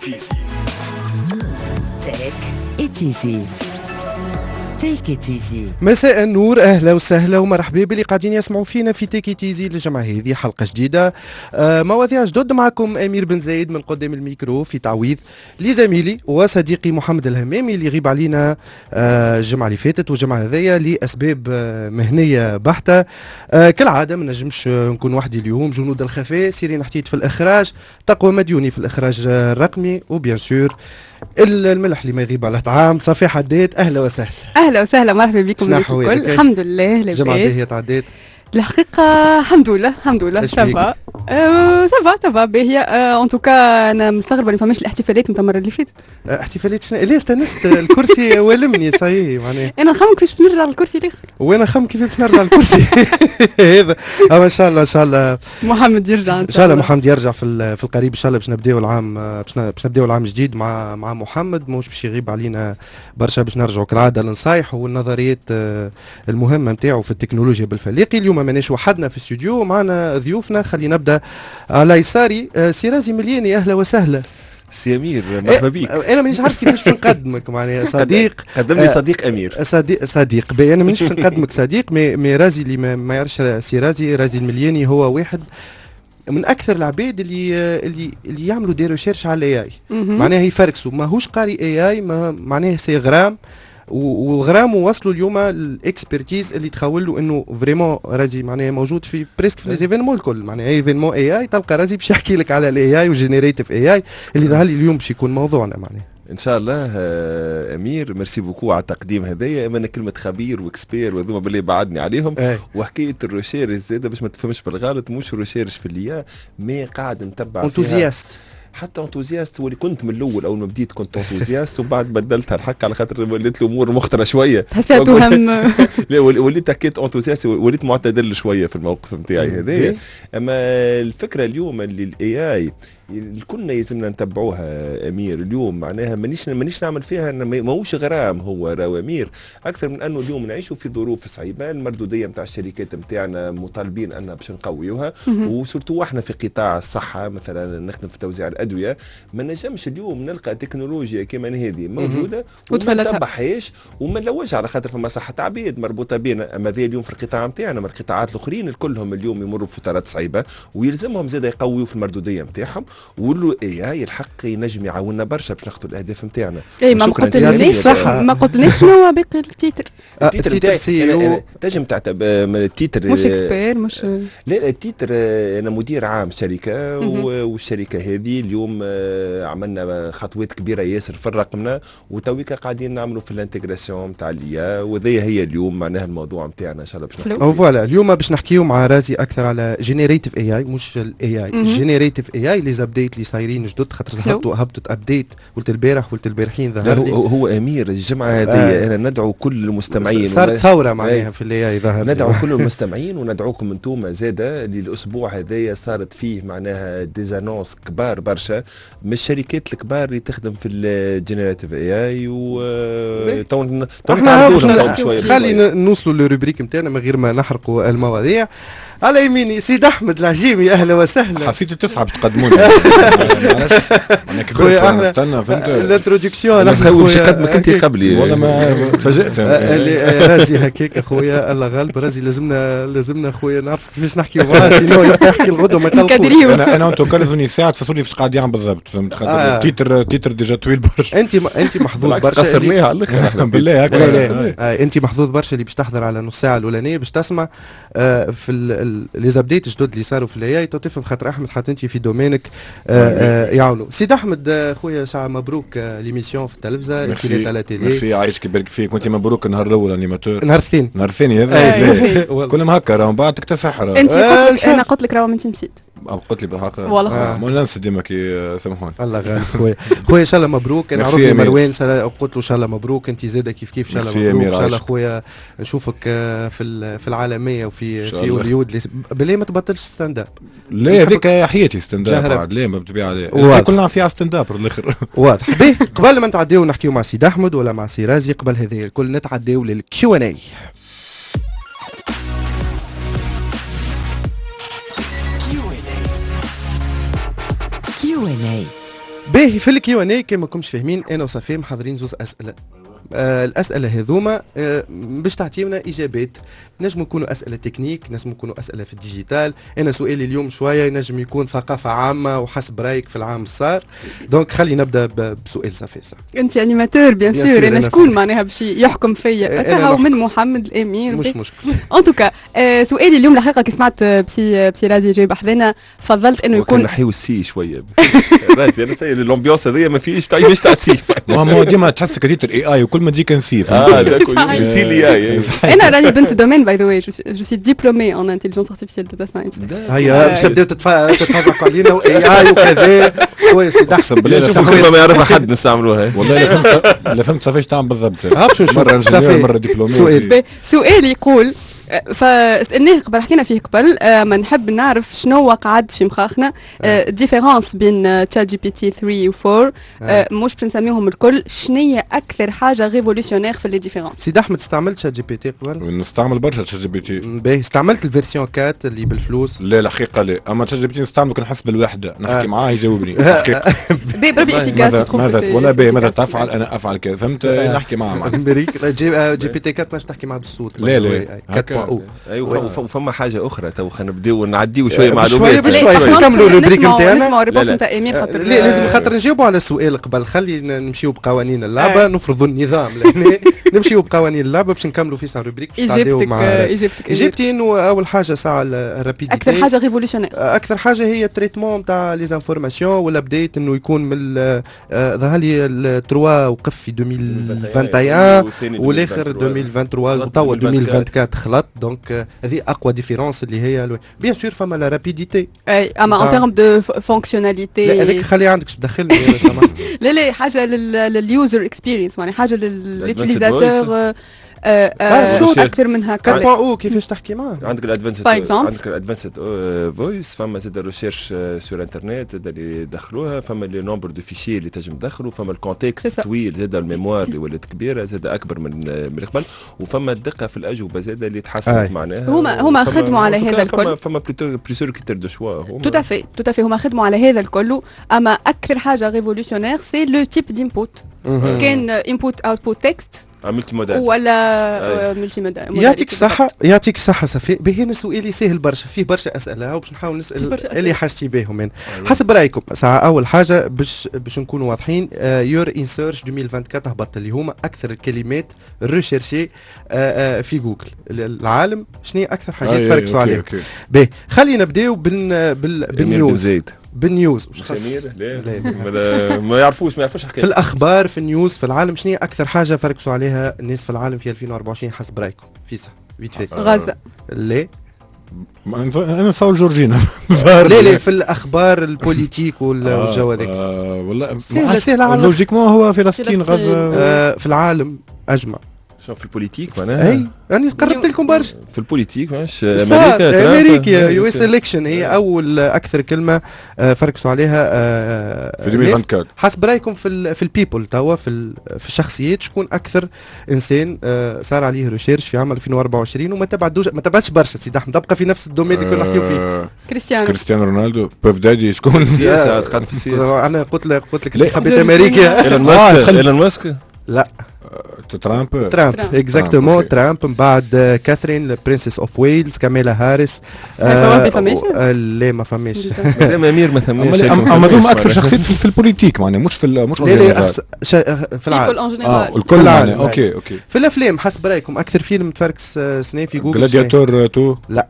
it easy. Take it easy. Take it easy. مساء النور، اهلا وسهلا ومرحبا باللي قاعدين يسمعوا فينا في تيك إت إيزي للجمعة هذه حلقة جديدة. مواضيع جدد معكم أمير بن زايد من قدام الميكرو في تعويض لزميلي وصديقي محمد الهمامي اللي يغيب علينا الجمعة اللي فاتت والجمعة هذيا لأسباب مهنية بحتة. كالعادة ما نجمش نكون وحدي اليوم، جنود الخفاء سيرين حتيت في الإخراج، تقوى مديوني في الإخراج الرقمي، وبيان سور الملح اللي ما يغيب على طعام صافي حداد. اهلا وسهلا. اهلا وسهلا، مرحبا بكم الكل. الحمد لله لاباس. جمعة هي تعديت الحقيقه الحمد لله سافا سافا باهيه. ان توكا انا مستغربه ما فماش الاحتفالات نتاع المره اللي فاتت. احتفالات شنو؟ ليه استنست الكرسي ولمني صحيح معناها انا نخمم كيفاش نرجع للكرسي الاخر، وانا نخمم كيف باش نرجع للكرسي هذا. ان شاء الله محمد يرجع ان شاء الله. محمد يرجع في القريب ان شاء الله. باش نبداو العام الجديد مع محمد، مش باش يغيب علينا برشا، باش نرجعوا كالعاده للنصايح والنظريات المهمه نتاعو في التكنولوجيا بالفليقي. اليوم ماناش وحدنا في الاستوديو، معنا ضيوفنا. خلينا نبدا على يساري سي رازي ملياني. اهلا وسهلا سي امير، مرحبا بيك. انا مانيش عارف كيفاش نقدمك معناها صديق. قدم لي صديق امير. صديق بي. انا مانيش نقدمك صديق مي رازي اللي ما يعرفش سي رازي الملياني هو واحد من اكثر العباد اللي يعملوا دي ريشيرش على الاي اي. معناها يفركسوا، ماهوش قاري اي اي، معناها سي غرام وغرام وصلوا اليوم الاكسبرتيز اللي تخول له انه فريمون رازي معناها موجود في بريسك في ليزيفينمون الكل. معناها ايفينمون اي اي تلقى رازي باش يحكي لك على الاي اي وجينيريتيف اي اي اللي ظهر لي اليوم باش يكون موضوعنا معناها ان شاء الله. امير ميرسي بوكو على التقديم هذايا. انا كلمه خبير واكسبير وهذوما باللي بعدني عليهم. وحكايه الريشيرش زاده باش ما تفهمش بالغلط، مش ريشيرش في الليا، مي قاعد نتبع انتوزياست. حتى انتوزياست، واللي كنت من الاول اول ما بديت كنت انتوزياست وبعد بدلتها الحق على خاطر وليت الامور مختلة شويه. حسيت توهم. لا وليت حكيت انتوزياست، وليت معتدل شويه في الموقف نتاعي هذايا. اما الفكره اليوم اللي الاي اي كلنا يلزمنا نتبعوها امير اليوم، معناها مانيش نعمل فيها انه ماهوش غرام هو راهو امير، اكثر من انه اليوم نعيشوا في ظروف صعيبه. المردوديه نتاع الشركات نتاعنا مطالبين ان باش نقويوها، وسورتو احنا في قطاع الصحه مثلا نخدم في توزيع الادويه، ما نجمش اليوم نلقى تكنولوجيا كما هذه موجوده وما نتبعهاش وما نلوجها، على خاطر فما صحه عباد مربوطه بينا. اما ذي اليوم في القطاع نتاعنا، ما القطاعات الاخرين كلهم اليوم يمروا بفترات صعيبه ويلزمهم زاد يقويوا في المردوديه نتاعهم، ولو اي الحق ينجم يعاوننا برشا باش ناخذوا الاهداف نتاعنا. اي ما قلتلناش صح، ما قلتلناش شنو باقي التيتر. التيتر نتاعي تنجم تعتبر التيتر مش اكسبير مش لا التيتر انا مدير عام شركه والشركه هذه اليوم عملنا خطوات كبيره ياسر في الرقمنه، وتويكا قاعدين نعملوا في الانتجراسيون نتاع الليا، وذي هي اليوم معناها الموضوع نتاعنا ان شاء الله باش نحكيو. فوالا اليوم باش نحكيو مع رازي اكثر على جينيريتيف اي اي، مش الاي اي، جينيريتيف اي اي لي زابديت اللي صايرين جدد، خاطر هبطت ابديت قلت البارح قلت البارحين ظهر لي. هو امير الجمعه هذه انا ندعو كل المستمعين، صارت ثوره معناها في الاي اي ظهر. ندعو كل المستمعين وندعوكم انتم زاده للاسبوع هذايا صارت فيه معناها ديزانونس كبار برشا من الشركات الكبار اللي تخدم في الجينيراتيف اي اي و خلينا نوصلوا للروبريك نتاعنا من غير ما نحرقوا المواضيع. على يميني سيد احمد العجيمي، اهلا وسهلا. حسيت تصعب تقدموني. انا خويا احمد استنى فهمت الانتروداكسيون. انا باش نقدمك انت قبلي والله ما تفاجئت. رازي هكاك اخويا الله غالب. رازي لازمنا اخويا نعرف كيفاش نحكيو معاه، سينو يحكي الغدوه ما يطلقوش. انا انتو كلفوني ساعه تفسروا لي فاش قاعد يعمل بالضبط، فهمت؟ خاطر التيتر ديجا طويل برشا. انت محظوظ برشا قصرناها على الاخر بالله هكا. انت محظوظ برشا اللي باش تحضر على نص ساعه الاولانيه باش تسمع في لي زابديت جدد اللي صاروا في الاي اي تفهم، خاطر احمد حتى انت في دومينك يعاونوا. سيد احمد خويا ساعه مبروك ليميسيون في التلفزه كي على تيلي. ميرسي يعيشك يبارك فيك. وانت مبروك النهار الاول انيماتور. النهار الثاني هذا كلهم هكا راهم بعد تكتسحر. انت انا قلت لك راهو ما نسيت. قلت لي بالحق والله ما ننسى ديما كي سامحوني. الله غالب خويا ان شاء الله مبروك. انا عرفت مروان قلت له ان شاء الله مبروك، انت زاده كيف ان شاء الله مبروك. ان شاء الله خويا نشوفك في العالميه وفي هوليود. بالله ما تبطلش ستاند اب. لا هذيك حياتي ستاند اب. لا ما بتبيع عليه كلنا فيها ستاند اب الاخر. واضح. باهي قبل ما نتعداو نحكيو مع سيد احمد ولا مع سي رازي، قبل هذه الكل نتعداو للكيو ان اي. Q&A باهي في الكيواني كما كنتش فاهمين انا وصفي محضرين زوز اسئله. الاسئله هذوما باش تعطيونا اجابات، نجم يكونوا اسئله تكنيك، نجم يكونوا اسئله في الديجيتال. انا سؤالي اليوم شويه ينجم يكون ثقافه عامه وحسب رايك في العام الصار. دونك خلي نبدا بسؤال صفيسه. انت انيماتور بيان سور، انا شكون معناها باش يحكم فيا هكا من محمد الامير مش مشكل. ان توكا سؤالي اليوم الحقيقه كي سمعت بسي رازي جاي بحذنا فضلت انه يكون نحيو السي شويه رازي انا سيد الامبيونس هذيا ما فيش تعيش تاع السي ما ديما تحس كريت الاي اي وكل ما تجيك نسي السي لي اي انا راني بنت دومين باي ذا واي جو سي ديبلومي ان انتيليجنس ارتيفيسيال داتا ساينس. هيا باش تبداو تتفازقوا علينا واي اي وكذا كويس احسن بالله كل ما يعرفها حد نستعملوها والله لا فهمت صافيش تعمل بالضبط. باش نشوف مره انجينير مره دبلومي. سؤال يقول فسألناه قبل حكينا فيه قبل ما نحب نعرف شنو قعد في مخاخنا ديفيرونس بين تشات جي بي تي 3 و 4 مش باش نسميهم الكل. شنية اكثر حاجه ريفولوشنير في لي ديفيرونس؟ سيد احمد استعملت تشات جي بي تي قبل؟ نستعمل برشا تشات جي بي تي. باهي استعملت الفيرسيون 4 اللي بالفلوس؟ لا الحقيقه لا، اما تشات جي بي تي نستعمله كنحس بالوحده نحكي معاه يجاوبني الحقيقه. بربي افيكاس ماذا تفعل انا افعل كذا فهمت نحكي معاه جي بي تي 4 باش تحكي معاه بالصوت. لا 4 وفما حاجه اخرى تو خلينا نبداو نعديو شويه معلومات شويه بشويه نكملوا الروبريك نتاعنا. نسمعوا ريبونس نتاع امير خاطر لازم خاطر نجاوبوا على السؤال قبل. خلي نمشيو بقوانين اللعبه نفرضوا النظام لهنا نمشيو بقوانين اللعبه باش نكملوا في ساعه روبريك باش تعديو مع اجابتي. انه اول حاجه ساعه الرابيديتي اكثر حاجه ريفولوشنير. اكثر حاجه هي التريتمون نتاع لي انفورماسيون ولا بديت انه يكون من ظهر لي التروا وقف في 2021 والاخر 2023 وتوا 2024 خلط. دونك هذه اقوى ديفيرونس اللي هي بيان سور فما لا رابيديتي اي اما ان تيرم دو فونكسيوناليتي. لا هذيك خلي عندك تدخلني يا سامح. لا حاجه لليوزر اكسبيرينس يعني حاجه لليوتيليزاتور صوت اكثر من هكا. كيفاش تحكي معاه؟ عندك الادفانسد فويس، فما زاد ريشيرش سور انترنت زاد اللي دخلوها، فما لي نومبر دو فيشي اللي تنجم تدخلوا، فما الكونتكست طويل زاد الميموار اللي ولات كبيره زاد اكبر من قبل، وفما الدقه في الاجوبه زاد اللي تحسنت معناها. هما خدموا على هذا الكل. فما بليسور كريتير دو شوا. توتافي هما خدموا على هذا الكل. اما اكثر حاجه ريفولوشنير سي لو تيب دينبوت. كان انبوت اوتبوت تكست ملتي مودال ولا ملتي مودال. يعطيك الصحة صفي. بهنا سؤالي سهل برشا، فيه برشا أسئلة وباش نحاول نسأل اللي حاجتي بهم من حسب رأيكم. ساعة أول حاجة باش نكونوا واضحين، يور ان سيرش 2024 هبط اللي هما أكثر الكلمات ريشيرشي في جوجل العالم. شنو أكثر حاجات فركسوا عليهم؟ باهي خلينا نبداو بالنيوز. بالنيوز مش خاص ما يعرفوش حكايه في الاخبار في النيوز في العالم. شنو اكثر حاجه فركسوا عليها الناس في العالم في 2024 حسب رايكم؟ فيسا فيت في غزه. ليه انا نصور جورجينا. لا في الاخبار البوليتيك والجو هذاك. والله سهله لوجيكمون هو فلسطين غزه في العالم اجمع. شوف في البوليتيك معناها اي انا قربت لكم برشا في البوليتيك ماش امريكا يو اس الكشن هي اول اكثر كلمه فركسوا عليها في 2024. حسب رايكم في البيبل توا في الشخصيات شكون اكثر انسان صار عليه ريشيرش في عام 2024 وما تبعتش برشا سيدي احمد تبقى في نفس الدومين اللي كنا نحكيو فيه؟ كريستيانو رونالدو. بوف دادي شكون؟ السياسه تقعد في السياسه. انا قلت لك اللي خبيت امريكا. ايلون ماسك لا ترامب اكزاكتومون. ترامب من بعد كاثرين برنسس اوف ويلز، كاميلا هاريس. لا ما فماش. مادام امير ما فماش. اما هذوما اكثر شخصيات في البوليتيك معناها مش في في العالم الكل معناها. اوكي في الافلام حسب رايكم اكثر فيلم تفركس سنه في جوجل؟ جلادياتور 2. لا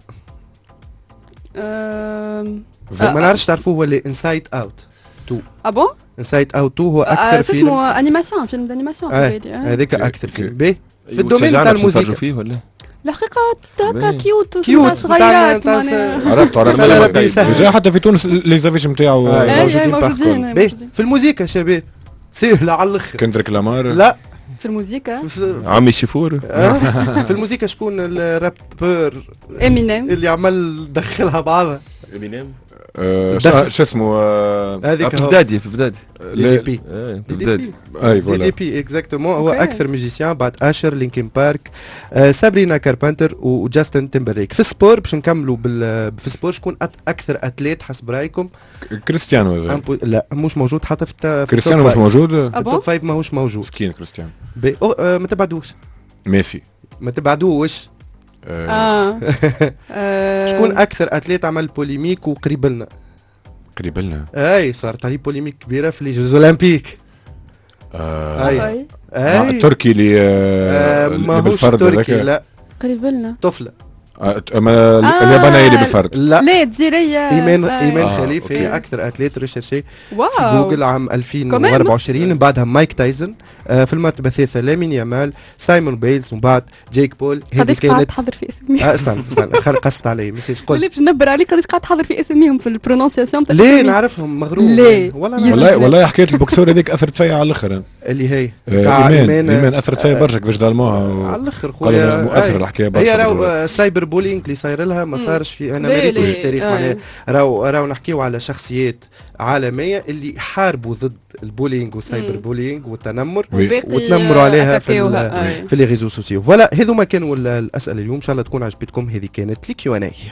ما نعرفش تعرفوه ولا انسايد اوت 2. ابون انسايد اوت 2 هو اكثر فيلم اسمه انيماسيون، فيلم دانيماسيون هذاك اكثر فيلم باهي في الدومين تاع الموسيقى فيه ولا الحقيقه هكا كيوت صغيرات. عرفت ديجا حتى في تونس لي زافيش نتاعو موجودين. في الموسيقى شباب سهله على الاخر. كندريك لامار. لا في الموسيقى عمي الشفور. في الموسيقى شكون الرابر امينيم اللي عمل دخلها بعضها؟ امينيم شو اسمه هذيك بفدادي دي بي بفدادي اي فوالا دي بي اكزاكتومون. هو أوكي. اكثر ميوزيسيان بعد اشر، لينكين بارك، سابرينا كاربنتر وجاستن تيمبرليك. في السبور باش نكملوا في السبور شكون اكثر اتليت حسب رايكم؟ كريستيانو هذا. لا مش موجود حتى في كريستيانو مش موجود. في التوب 5 ماهوش موجود. مسكين كريستيانو. ما تبعدوش، ميسي. ما تبعدوش. شكون اكثر اتليت عمل بوليميك وقريب لنا؟ قريب لنا. اي صارت عليه بوليميك كبيره في لي جوز اولمبيك. اي التركي اللي ماهوش تركي، لا قريب لنا طفله. اليابانية اللي بالفرد. لا جزيرية ايمان خليف أوكي. هي اكثر اتليت ريشيرشي في واو جوجل عام 2024. من بعدها مايك تايسون، في المرتبه الثالثه لامين يامال، سايمون بيلز، ومن بعد جيك بول. قديش قاعد تحضر في اسمي؟ استنى قصت علي مسيش قول قول. باش نبر عليك قديش قاعد تحضر في اسميهم في البرونونسياسيون. ليه نعرفهم مغروم. ليه؟ والله حكايه البوكسور هذيك اثرت فيا على الاخر. اللي هي ايمان اثرت فيا برشا كيفاش دالموها على الاخر خويا. مؤثر الحكايه برشا. هي راهو سايبر بولينغ اللي صاير لها ما صارش في انا ماريتوش التاريخ. معناها راهو نحكيو على شخصيات عالميه اللي حاربوا ضد البولينغ والسايبر بولينغ والتنمر وتنمروا عليها في لي ريزو سوسيو. فوالا هذوما كانوا الاسئله اليوم، ان شاء الله تكون عجبتكم. هذه كانت لي كيو ان اي.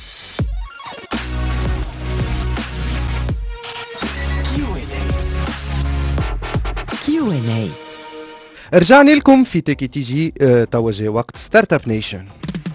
كيو ان اي. رجعنا لكم في تيكي تي جي. توجه وقت ستارت اب نيشن.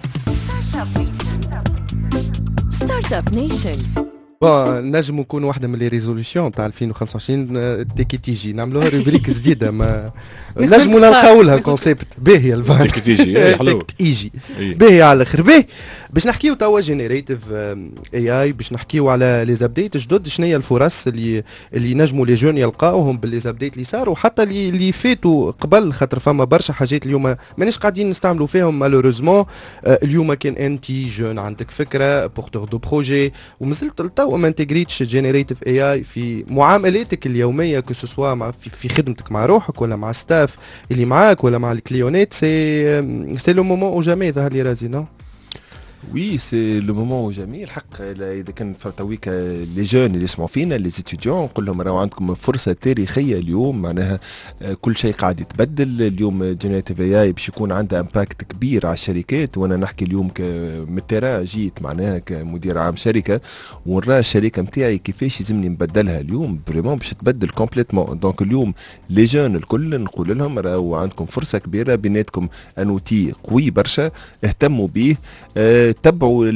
ستارت اب نيشن. نجم نكون واحدة من لي ريزوليسيون تاع 2025 تيكي تي جي، نعملوها روبريك جديدة. ما نجموا نلقاو لها كونسيبت باهي. الفان تيكي تي جي حلو تيجي باهي على الاخر. باهي باش نحكيو توا جينيريتيف اي اي، باش نحكيو على لي زابديت جدد. شنو هي الفرص اللي نجموا لي جون يلقاوهم باللي زابديت اللي صاروا وحتى اللي فاتوا قبل، خاطر فما برشا حاجات اليوم مانيش قاعدين نستعملوا فيهم مالوريزمون. اليوم كان انت جون عندك فكرة بورتور دو بروجي ومازلت لتو ما انتجريتش جينيريتيف اي اي في معاملاتك اليوميه، كو سوا في خدمتك مع روحك ولا مع ستاف اللي معاك ولا مع الكليونات. سي لو مومون او جامي. ظهر لي رازي نو وي سي لو مومون جميل الحق. اذا كان تويك لي جون اللي يسمعوا فينا لي ستوديون نقول لهم راهو عندكم فرصه تاريخيه اليوم. معناها كل شيء قاعد يتبدل اليوم. جينيريتيف اي اي باش يكون عندها امباكت كبير على الشركات. وانا نحكي اليوم من التيران، جيت معناها كمدير عام شركه ونرى الشركه نتاعي كيفاش يلزمني نبدلها اليوم فريمون باش تبدل كومبليتمون. دونك اليوم لي جون الكل نقول لهم راهو عندكم فرصه كبيره بيناتكم ان اوتي قوي برشا، اهتموا به. تبعوا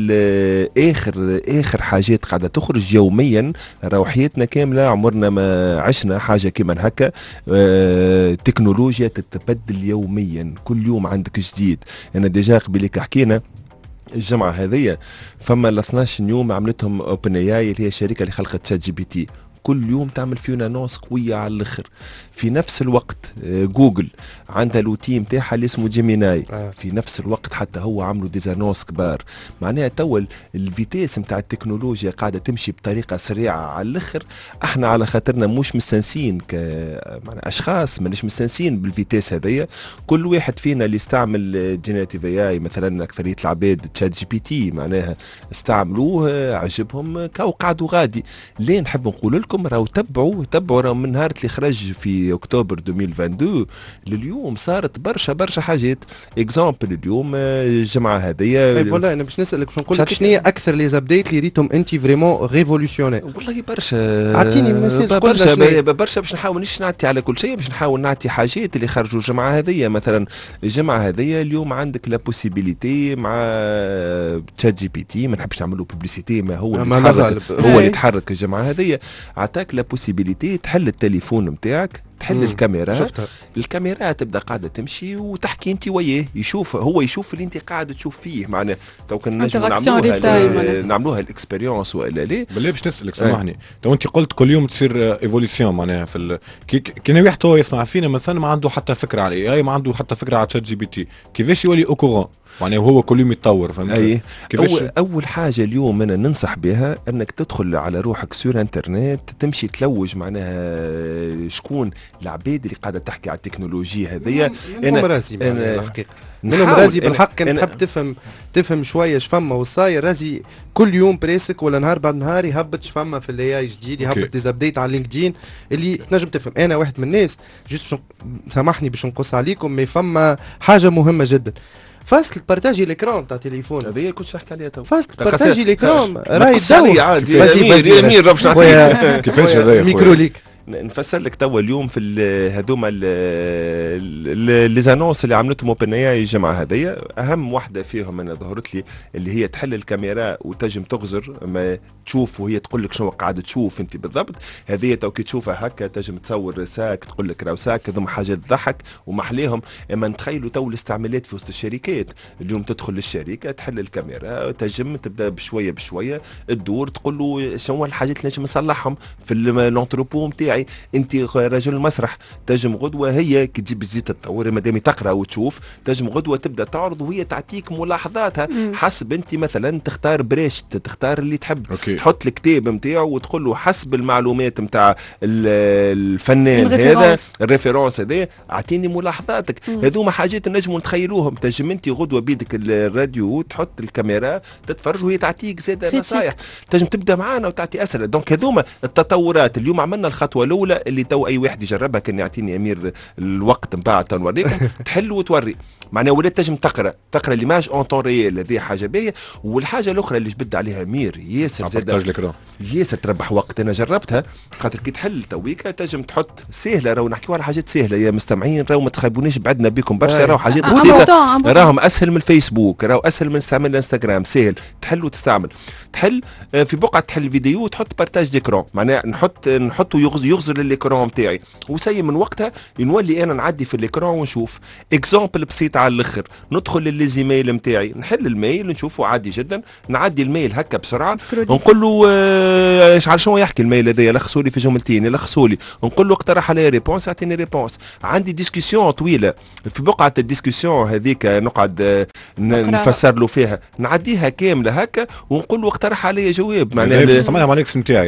اخر حاجات قاعده تخرج يوميا. راهو حياتنا كامله عمرنا ما عشنا حاجه كيما هكا. تكنولوجيا تتبدل يوميا، كل يوم عندك جديد. انا ديجا قبلك حكينا الجمعه هذه فما ال 12 يوم عملتهم اوبن اي اي اللي هي الشركه اللي خلقت شات جي بي تي. كل يوم تعمل فينا نوس قوية على الآخر. في نفس الوقت جوجل عندها لوتي نتاعها اللي اسمه جيميناي. في نفس الوقت حتى هو عملوا ديزانوس كبار. معناها توا الفيتيس نتاع التكنولوجيا قاعدة تمشي بطريقة سريعة على الآخر. احنا على خاطرنا مش مستنسين كأشخاص، مانيش مستنسين بالفيتيس هذيا. كل واحد فينا اللي استعمل جينيريتيف اي اي مثلا أكثرية العباد تشات جي بي تي معناها استعملوه عجبهم كاو قعدوا غادي. ليه نحب نقول لكم راهو تبعوا راهو من نهار اللي خرج في اكتوبر 2022 لليوم صارت برشا حاجات. اكزامبل اليوم الجمعه هذيا فوالا انا باش نسالك باش نقول لك شنو هي اكثر لي زابديت اللي ريتهم انت فريمون ريفولوسيونير. والله برشا اعطيني مثال. برشا باش نحاول مش نعطي على كل شيء، باش نحاول نعطي حاجات اللي خرجوا الجمعه هذيا. مثلا الجمعه هذيا اليوم عندك لا بوسيبيليتي مع تشات جي بي تي. ما نحبش نعمل له بوبليسيتي، ما هو اللي يتحرك الجمعه هذيا. عطاك لا بوسيبيليتي تحل التليفون نتاعك، تحل الكاميرا. شفتها. الكاميرا تبدا قاعده تمشي وتحكي انت وياه، هو يشوف اللي انت قاعد تشوف فيه. معناه تو كان نجم نعملوها الاكسبيريونس والا لا. بالله باش نسالك سامحني، تو انت قلت كل يوم تصير ايفوليسيون معناها في كي واحد هو يسمع فينا مثلا ما عنده حتى فكره على الاي اي، ما عنده حتى فكره على تشات جي بي تي، كيفاش يولي او كورون معناها وهو كل يوم يتطور؟ فهمت كيفاش؟ اول حاجه اليوم انا ننصح بها انك تدخل على روحك سور انترنت، تمشي تلوج معناها شكون العباد اللي قاعده تحكي على التكنولوجيا هذيا انا راسي الحقيقه منهم رازي بالحق كان تحب تفهم شويه شفما وصاير رازي كل يوم بريسك ولا نهار بعد نهار يهبط شفما في الاي اي جديد يهبط ديزابديت على لينكدين اللي تنجم تفهم. انا واحد من الناس جوست سامحني باش نقص عليكم ما فما حاجه مهمه جدا فاصل بارتاجي ليكرون تاع تليفون هذه كنت نحكي عليها تو فاصل بارتاجي ليكرون راهي تدور عادي يمين باش نحكي كيفاش هذا ميكرو ليك نفسر لك توا اليوم في هذوما لي زانونس اللي عملتهم اوبن اي الجمعه هذيا. اهم واحده فيهم انا ظهرت لي اللي هي تحل الكاميرا وتجم تغزر ما تشوف وهي تقول لك شنو قاعده تشوف انت بالضبط. هذه تو كي تشوفها هكا تجم تصور ساك تقول لك راهو ساك. هذوما حاجات تضحك ومحليهم. اما نتخيلوا تو الاستعمالات في وسط الشركات اليوم تدخل للشركه تحل الكاميرا تجم تبدا بشويه بشويه تدور تقول له شنو الحاجات اللي نجم نصلحهم في الانتروبو نتاعي. انت رجل المسرح تجم غدوه هي كي تجيب تزيد تطور مادام تقرا وتشوف تجم غدوه تبدا تعرض وهي تعطيك ملاحظاتها حسب انت مثلا تختار بريشت تختار اللي تحب. تحط الكتاب نتاعو وتقول له حسب المعلومات نتاع الفنان هذا الريفيرونس هذا اعطيني ملاحظاتك. هذوما حاجات نجموا نتخيلوهم. تجم انت غدوه بيدك الراديو تحط الكاميرا تتفرج وهي تعطيك زاد نصايح. تجم تبدا معانا وتعطي اسئله. دونك هذوما التطورات. اليوم عملنا الخطوه الاولى اللي تو اي واحد يجربها. كان يعطيني امير الوقت نتاع تنوريكم تحل وتوري معناها ولا تجم تقرا ليماج اون طون ريال. هذه حاجه باهيه. والحاجه الاخرى اللي جبد عليها امير ياسر زاد ياسر تربح وقت. انا جربتها خاطر كي تحل تويكا تجم تحط سهله. راهو نحكيو على حاجات سهله يا مستمعين. راهو ما تخيبونيش بعدنا بكم برشا. راهو حاجات بسيطه راهم اسهل من الفيسبوك. راهو اسهل من استعمال الانستغرام. سهل تحل وتستعمل. تحل في بقعه تحل فيديو وتحط بارتاج ديكرون معناها نحطه يغزر للإكران نتاعي وسي من وقتها نولي انا نعدي في الإكران ونشوف اكزامبل بسيط على الاخر. ندخل للزيميل نتاعي نحل الميل نشوفه عادي جدا. نعدي الميل هكا بسرعه نقول له على شنو يحكي الميل هذا لخصوا لي في جملتين لخصوا لي. نقول له اقترح علي ريبونس يعطيني ريبونس. عندي ديسكسيون طويله في بقعه الديسكسيون هذيك نقعد نفسر له فيها نعديها كامله هكا ونقول له اقترح علي جواب معناها استعملها مع الاكس نتاعي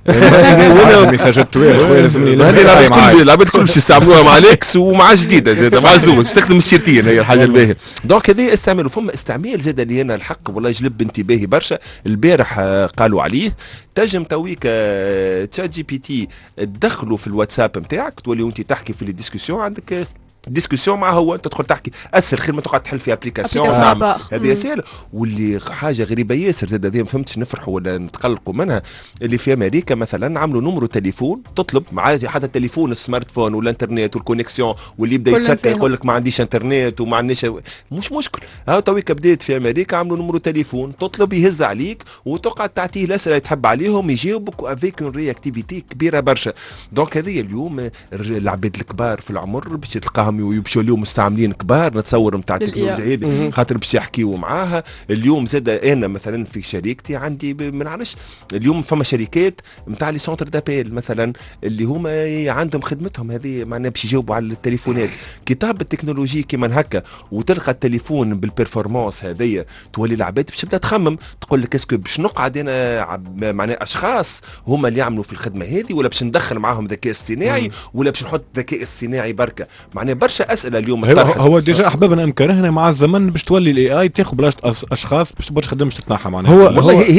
وانا ميساجات طويله خويا لازمني العباد الكل باش يستعملوها مع الاكس ومع جديده زاد مع الزوج تخدم الشيرتين هي الحاجه الباهيه. دونك هذه استعملوا. فما استعمال زاد اللي انا الحق والله جلب انتباهي برشا البارح قالوا عليه. تجم تويك تشات جي بي تي تدخلوا في الواتساب نتاعك تولي وانت تحكي في الديسكسيون عندك ديسكسيون مع هو تدخل تحكي اسهل خير ما تقعد تحل في ابليكاسيون. هذه سهله. واللي حاجه غريبه ياسر زاد هذه ما فهمتش نفرحوا ولا نتقلقوا منها. اللي في امريكا مثلا عملوا نمرو تليفون تطلب مع حتى التليفون السمارت فون والانترنت والكونيكسيون واللي يبدا يتشكى يقول لك ما عنديش انترنت وما عنديش مش مشكل. ها تويك بدات في امريكا عملوا نمرو تليفون تطلب يهز عليك وتقعد تعطيه الاسئله تحب عليهم يجاوبك وافيك اون رياكتيفيتي كبيره برشا. دونك هذه اليوم العباد الكبار في العمر باش تلقاهم ويمشوا اليوم مستعملين كبار نتصور نتاع التكنولوجيا هذه خاطر باش يحكيوا معاها. اليوم زاد انا مثلا في شركتي عندي ما نعرفش اليوم فما شركات نتاع لي سونتر دابيل مثلا اللي هما عندهم خدمتهم هذه معناها باش يجاوبوا على التليفونات. كتاب التكنولوجي كيما هكا وتلقى التليفون بالبرفورمانس هذيا تولي العباد باش تبدا تخمم تقول لك اسكو باش نقعد انا معناها اشخاص هما اللي يعملوا في الخدمه هذه ولا باش ندخل معاهم ذكاء اصطناعي ولا باش نحط ذكاء اصطناعي بركه. معناها برشا اسئله اليوم هو ديجا احبابنا امكانه مع الزمن باش تولي الاي اي تاخذ بلاش اشخاص باش تبغى تخدم باش تتنحى معناها. والله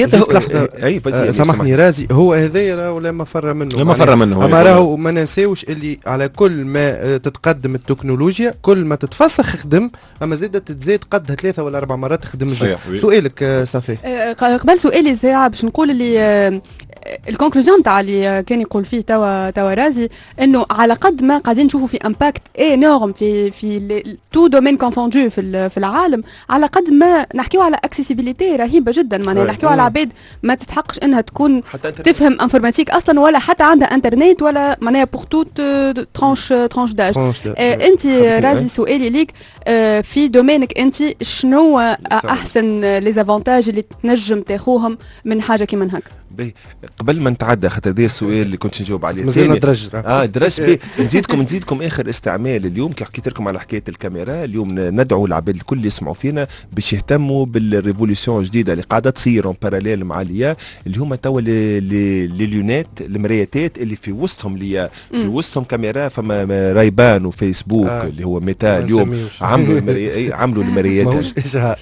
هذا سامحني رازي هو هذايا ولا ما فر منه ما فر منه. اما راهو ما ننساوش اللي على كل ما تتقدم التكنولوجيا كل ما تتفسخ خدم اما زادت تتزاد قدها 3 ولا 4 مرات تخدم. سؤالك صافي قبل سؤالي ساعه باش نقول اللي الكونكلوجيون تاع اللي كان يقول فيه توا رازي انه على قد ما قاعدين نشوفوا في امباكت انورم في تو دومين كونفوندو في العالم على قد ما نحكيو على اكسيسيبيليتي رهيبه جدا. معناها نحكيو على عباد ما تستحقش انها تكون تفهم انفورماتيك اصلا ولا حتى عندها انترنت ولا معناها بور توت ترانش داج. انت رازي سؤالي ليك في دومينك انت شنو احسن لي زافونتاج اللي تنجم تاخوهم من حاجه كيما هكا؟ قبل ما نتعدى خاطر هذا السؤال اللي كنت نجاوب عليه مازلنا درج درج نزيدكم اخر استعمال اليوم كي حكيت لكم على حكايه الكاميرا. اليوم ندعو العباد الكل يسمعوا فينا باش يهتموا بالريفوليوشن الجديده اللي قاعده تصير اون باراليل مع ليا، اللي هما توا ليونات المراياتات اللي في وسطهم ليا، في وسطهم كاميرا. فما رايبان وفيسبوك اللي هو ميتا اليوم عملوا المرايات ماهوش اشهار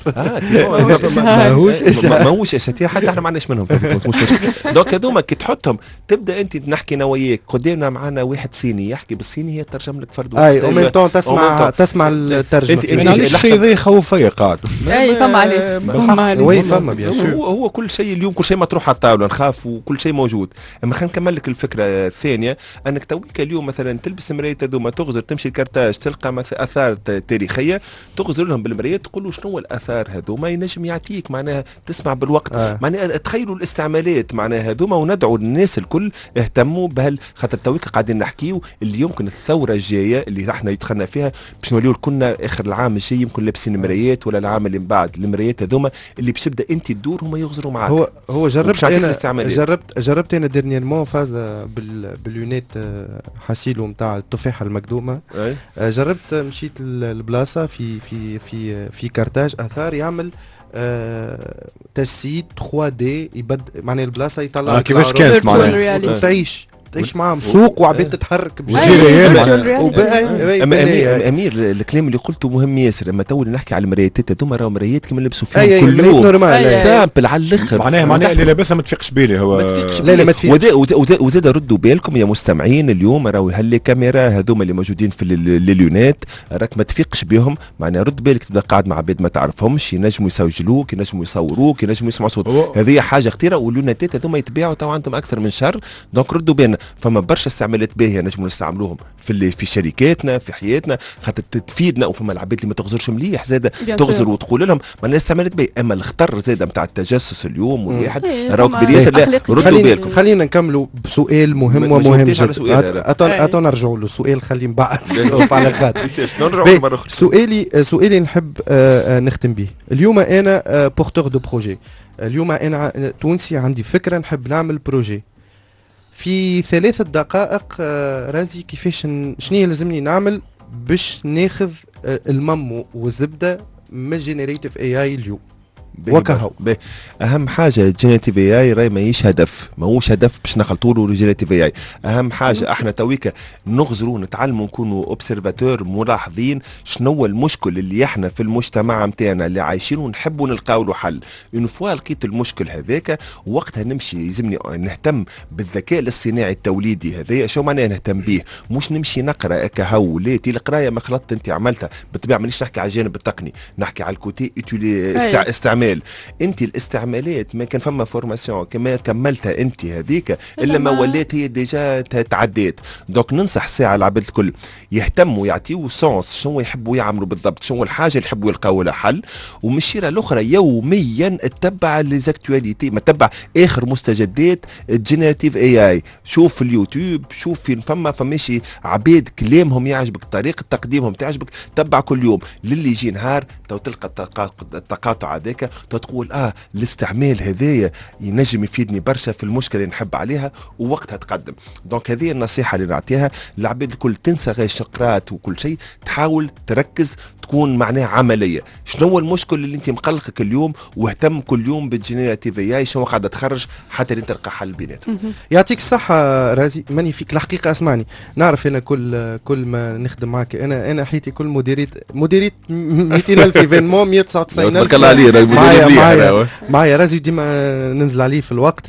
ماهوش اشهار حتى احنا ما عندناش منهم مش مشكل. دونك هذوما كي تحطهم تبدا انت نحكي انا وياك قدامنا معنا واحد صيني يحكي بالصيني هي ترجم لك فرد واحد. اي ومن تسمع الترجمه. انت الشيء ذا يخوف فيا قاعد. اي فما علاش وي فما بيان سور. هو كل شيء اليوم كل شيء مطروح على الطاوله نخاف وكل شيء موجود. اما خلينا نكمل لك الفكره الثانيه انك تويك اليوم مثلا تلبس مرايات هذوما تغزر تمشي الكرتاج تلقى مثلا اثار تاريخيه تغزر لهم بالمرايات تقول له شنو الاثار هذوما ينجم يعطيك معناها تسمع بالوقت معناها تخيلوا الاستعمالات معناها هذوما وندعو الناس الكل اهتموا خاطر تويك قاعدين نحكيو اللي يمكن الثوره الجايه اللي احنا يدخلنا فيها باش نوليو كنا اخر العام الجاي يمكن لابسين مرايات ولا العام اللي من بعد المرايات هذوما اللي باش تبدا انت تدور هما يغزروا معاك. هو جربت انا ديرنييرمون فاز باليونات حاسيلو نتاع التفاحه المقدومه. جربت مشيت البلاصه في كارتاج اثار يعمل تجسيد 3D معناها البلاصه يطلع كيفاش كانت معناها تعيش معاهم سوق وعباد تتحرك امير الكلام اللي قلته مهم ياسر. اما تو نحكي على المرايات هذوما راهو مرايات كما نلبسوا فيهم كل يوم سامبل على الاخر معناها اللي لابسها ما تفيقش بيلي هو لا ما تفيقش. وزاد ردوا بالكم يا مستمعين اليوم راهو هاللي كاميرا هذوما اللي موجودين في الليونات راك ما تفيقش بهم معناها رد بالك تبدا قاعد مع عباد ما تعرفهمش ينجموا يسجلوك ينجموا يصوروك ينجموا يسمعوا صوت. هذه حاجه خطيره واللوناتات هذوما يتباعوا تو عندهم اكثر من شهر. دونك ردوا بالنا فما برشا استعمالات باهيه نجموا نستعملوهم في شركاتنا في حياتنا خاطر تفيدنا. وفما العباد اللي ما تغزرش مليح زاده تغزر وتقول لهم ما استعمالات باهيه. اما الخطر زاده نتاع التجسس اليوم والواحد راهو كبير ياسر. لا ردوا بالكم. خلينا نكملوا بسؤال مهم جدا. اتو نرجعوا له سؤال خليه من بعد على خاطر سؤالي نحب نختم به. اليوم انا بورتور دو بروجي. اليوم انا تونسي عندي فكره نحب نعمل بروجي في 3 دقائق. رازي كيفاش شنو لازمني نعمل باش ناخذ الممو والزبده من جينيريتيف اي اليوم وكهو؟ اهم حاجه جينيريتيف اي راي ماهيش هدف ماهوش هدف باش نخلطوا له جينيريتيف اي. اهم حاجه احنا تويكا نغزروا نتعلموا نكونوا اوبسيرفاتور ملاحظين شنو المشكل اللي احنا في المجتمع نتاعنا اللي عايشين ونحبوا نلقاو له حل. اون فوا لقيت المشكل هذاك وقتها نمشي يلزمني نهتم بالذكاء الاصطناعي التوليدي هذايا. شو معناه نهتم به؟ مش نمشي نقرا كهو ليتي القرايه ما خلطت انت عملتها بالطبيعه. مانيش نحكي على الجانب التقني نحكي على الكوتي استعمال. انت الاستعمالات ما كان فما فورماسيون كما كملتها انت هذيك الا ما ولات هي ديجا تعديت. دونك ننصح ساعه العباد الكل يهتموا يعطيوا سونس شنو يحبوا يعملوا بالضبط شنو الحاجه اللي يحبوا يلقاو لها حل. ومشيره الاخرى يوميا تتبع ليزاكتواليتي ما تتبع اخر مستجدات الجينيراتيف اي. شوف في اليوتيوب شوف فماشي عباد كلامهم يعجبك طريقه تقديمهم تعجبك تتبع كل يوم للي يجي نهار تو تلقى التقاطع هذاك تقول الاستعمال هذايا ينجم يفيدني برشا في المشكله اللي نحب عليها ووقتها تقدم. دونك هذه النصيحه اللي نعطيها العباد الكل تنسى غير الشقرات وكل شيء تحاول تركز تكون معناها عمليه. شنو هو المشكل اللي انت مقلقك اليوم واهتم كل يوم بالجينيراتيف اي شنو قاعده تخرج حتى انت تلقى حل بيناتهم. يعطيك الصحه رازي ماني فيك الحقيقه. اسمعني نعرف انا كل ما نخدم معك انا حياتي كل مديريت 200,000 ايفينمون 199,000 تبارك الله عليه معايا رازي ديما ننزل عليه في الوقت.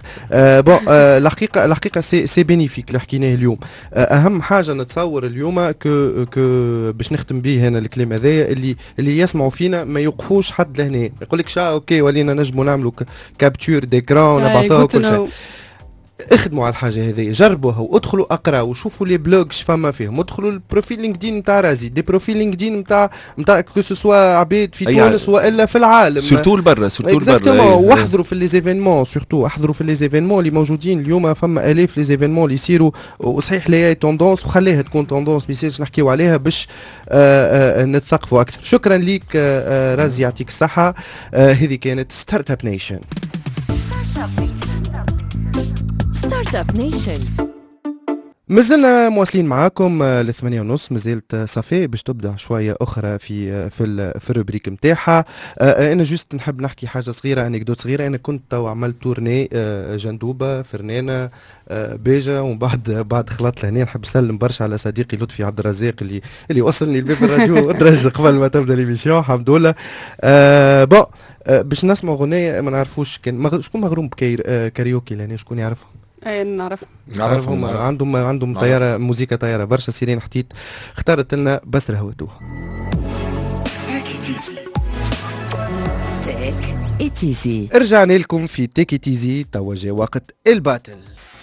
الحقيقه سي بينيفيك اللي حكيناه اليوم. اهم حاجه نتصور اليوم كو باش نختم به هنا الكلام هذايا اللي يسمعوا فينا ما يوقفوش حد لهنا يقول لك اوكي ولينا نجموا نعملوا كابتشور ديكران ونبعثوها كل شيء. اخدموا على الحاجه هذه جربوها وادخلوا اقراوا وشوفوا لي بلوغ فما فيهم. ادخلوا البروفيل لينكدين نتاع رازي دي بروفيل لينكدين نتاع كو سوا عباد في تونس والا في العالم سورتو البرا واحضروا في لي زيفينمون سورتو احضروا في لي زيفينمون اللي موجودين اليوم. فما الاف لي زيفينمون اللي يصيروا وصحيح لي توندونس وخليها تكون توندونس ميساج نحكيو عليها باش نتثقفوا اكثر. شكرا ليك رازي يعطيك الصحه. هذه كانت ستارت اب نيشن. Startup Nation. مازلنا مواصلين معاكم لثمانية ونص. مازالت صفاء باش تبدع شوية أخرى في الروبريك متاعها. أنا جوست نحب نحكي حاجة صغيرة، أنكدوت صغيرة. أنا كنت تو عملت تورني جندوبة فرنانة بيجا، ومن بعد خلطت لهنا. نحب نسلم برشا على صديقي لطفي عبد الرزاق اللي وصلني لباب الراديو درج قبل ما تبدا ليميسيون. الحمد لله. بون باش نسمع أغنية ما نعرفوش شكون مغروم بكاريوكي لهنا، شكون يعرفهم؟ نعرفهم. عندهم طياره موسيقى طياره برشا. سيرين حتيت اختارت لنا بس رهوتوها. تيك إتيزي. رجعنا لكم في تيكي تيزي. توا جا وقت الباتل.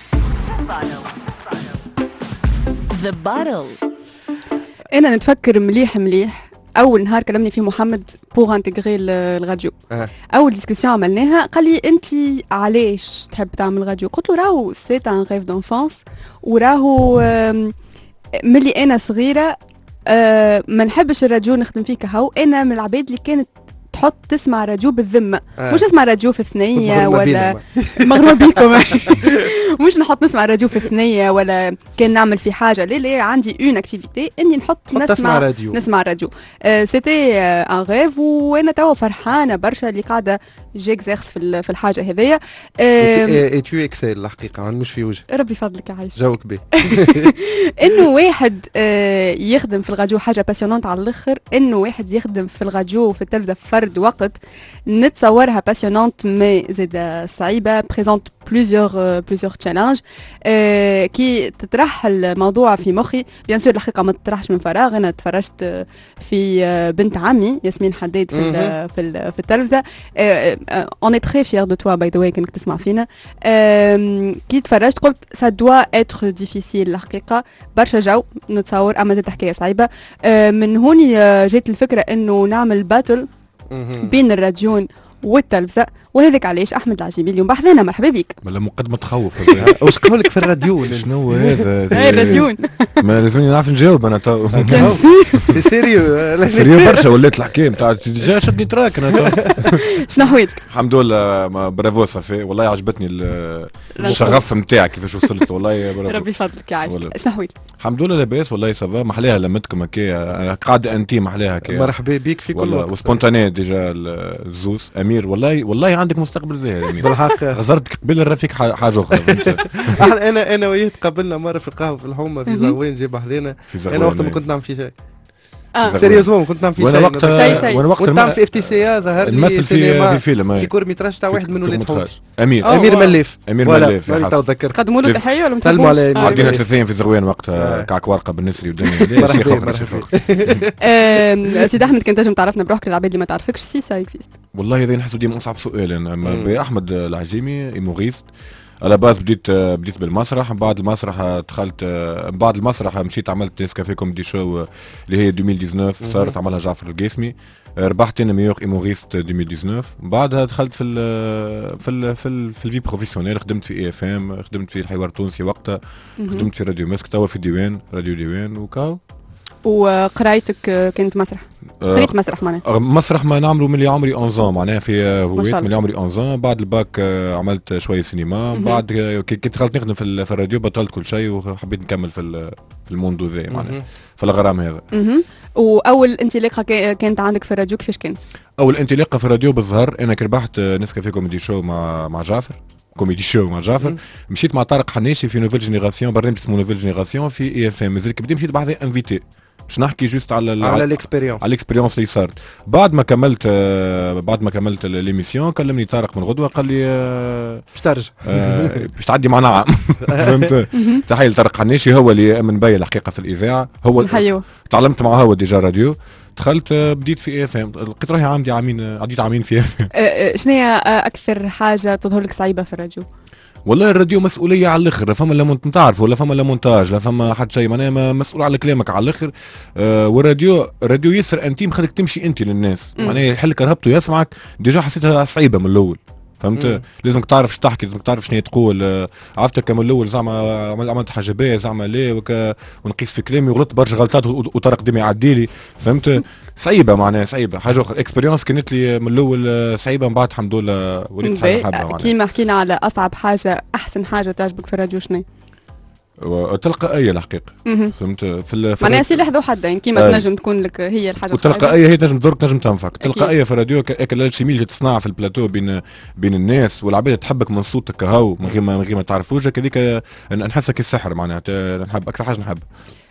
The Battle. انا نتفكر مليح اول نهار كلمني فيه محمد بوغ انتغري الراديو. اول ديسكسيون عملناها قال لي انت علاش تحب تعمل راديو؟ قلت له راهو سيت ان ريف دونفونس، وراهو ملي انا صغيره ما نحبش الراديو نخدم فيه كهو. انا من العباد اللي كانت تحط تسمع راديو بالذمه، مش اسمع راديو في الثنيه ولا مغروم بيكم مش نحط نسمع راديو في الثنيه ولا كان نعمل في حاجه. لا عندي اون اكتيفيتي اني نسمع راديو. سيتي ان ريف، وانا توا فرحانه برشا اللي قاعده جيكزيرس في الحاجه هذيا. اي تو اكسل الحقيقه مش في وجه. ربي فضلك يا عايش. جاوك بيه. انه واحد يخدم في الراديو حاجه باسيونونت على الاخر. انه واحد يخدم في الراديو وفي التلفزه فرد وقت نتصورها باسيونونت مي زيد صعيبه. بريزونت بليزيور تشالنج كي تطرح الموضوع في مخي. بيان سور الحقيقه ما تطرحش من فراغ. انا تفرجت في بنت عمي ياسمين حداد في التلفزه. اون اي تري فيير دو توا باي ذا واي كانك تسمع فينا. كي تفرجت قلت سا دوا اتر ديفيسيل الحقيقه برشا جو نتصور، اما زيد حكايه صعيبه. من هوني جات الفكره انه نعمل باتل بين الراديون والتلفزة، وهذاك علاش احمد العجيبي اليوم بحذانا. مرحبا بك. ولا مقدمه تخوف. واش قولك في الراديو؟ شنو هذا؟ الراديون ما لازمني نعرف نجاوب انا تو. سي سيريو سيريو برشا ولات الحكايه نتاع ديجا شدني تراك انا تو. شنو حويلك؟ الحمد لله برافو صافي، والله عجبتني الشغف نتاعك كيفاش وصلت. والله برافو. ربي يفضلك يا عايش. شنو حويلك؟ الحمد لله لاباس والله سافا. محلاها لمتكم هكا قاعد انتي محلاها هكا. مرحبا بك في كل وقت. وسبونتاني ديجا الزوز امير. والله عندك مستقبل زاهر امير بالحق. غزرتك قبل الرفيق حاجه اخرى. انا وياه تقابلنا مره في القهوه في الحومه في زغوان جاب حدينا. انا وقت ما كنت نعمل في شيء سيريوزمون كنت نعمل في شيء. وانا وقت نعمل في اف تي سي ظهر لي نمثل في فيلم في كورميتراج تاع واحد من ولاد حوش. امير مليف. مليف تذكر قدموا له تحيه ولا سلموا عليه. عدينا ثلاثين في زغوان وقتها كعك ورقه بالنسري ودنيا. شيخ سيد احمد كنت تنجم تعرفنا بروحك للعباد اللي ما تعرفكش سي سا اكزيست؟ والله هذا نحسوا ديما اصعب سؤال. انا باحمد العجيمي ايموغيست على باز. بديت بالمسرح. بعد المسرح دخلت بعد المسرح مشيت عملت نسكافيه كوميدي شو اللي هي 2019 صارت عملها جعفر القاسمي. ربحت انا ميور ايموغيست 2019. بعدها دخلت في الفي بروفيسيونيل. خدمت في اي اف ام، خدمت في الحوار التونسي وقتها، خدمت في راديو مسك، توا في راديو ديوان وكاو. وقرايتك كانت مسرح؟ خريت مسرح معناها؟ مسرح ما نعملوا من اللي عمري 11 معناها في هويت من اللي عمري 11. بعد الباك عملت شويه سينما. بعد كي دخلت نخدم في الراديو بطلت كل شيء وحبيت نكمل في الموندو ذا معناها في الغرام هذا. واول انطلاقه كانت عندك في الراديو كيفاش كانت؟ اول انطلاقه في الراديو بالظهر انا كي ربحت نسكافيه كوميدي شو مع جعفر. كوميدي شو مع جعفر. مشيت مع طارق حناشي في نوفيل جينيراسيون، برنامج اسمه نوفيل جينيراسيون في اي اف ام. مازال كي بديت مشيت بحذا انفيتي باش نحكي جوست على الاكسبيريونس اللي صارت. بعد ما كملت ليميسيون كلمني طارق من غدوه قال لي باش ترجع باش تعدي معنا عام. فهمت؟ تحيه لطارق حناشي هو اللي يامن بيا الحقيقه في الاذاعه. هو تعلمت معه هو ديجا راديو. دخلت بديت في اي اف ام. لقيت روحي عديت عامين في اف ام. شنو هي اكثر حاجه تظهر لك صعيبه في الراديو؟ والله الراديو مسؤوليه على الاخر. فما لا تعرف ولا فما لا مونتاج لا فما حد شيء معناها مسؤول على كلامك على الاخر. والراديو ياسر انتيم خليك تمشي انت للناس. معناها يحل كرهبته يسمعك ديجا حسيتها صعيبه من الاول. فهمت. لازمك تعرف اش تحكي، لازمك تعرف شنو تقول. عرفتك من الاول زعما عملت حاجه باهيه زعما لا ونقيس في كلامي وغلطت برشا غلطات وطرق قدامي يعدي لي فهمت. صعيبه معناها صعيبه حاجه اخرى. اكسبيريونس كانت لي من الاول صعيبه من بعد الحمد لله وليت حاجه حابه. كيما حكينا على اصعب حاجه احسن حاجه تعجبك في الراديو شنو؟ تلقائية الحقيقة فهمت. في معناها سلاح ذو حدين كيما تنجم تكون لك هي الحاجة والتلقائية هي تنجم تضرك تنجم تنفعك. التلقائية في الراديو الالشيمية اللي تصنع في البلاتو بين الناس والعباد تحبك من صوتك هاو من غير ما تعرف وجهك هذيك نحسك السحر معناها نحب أكثر حاجة نحب.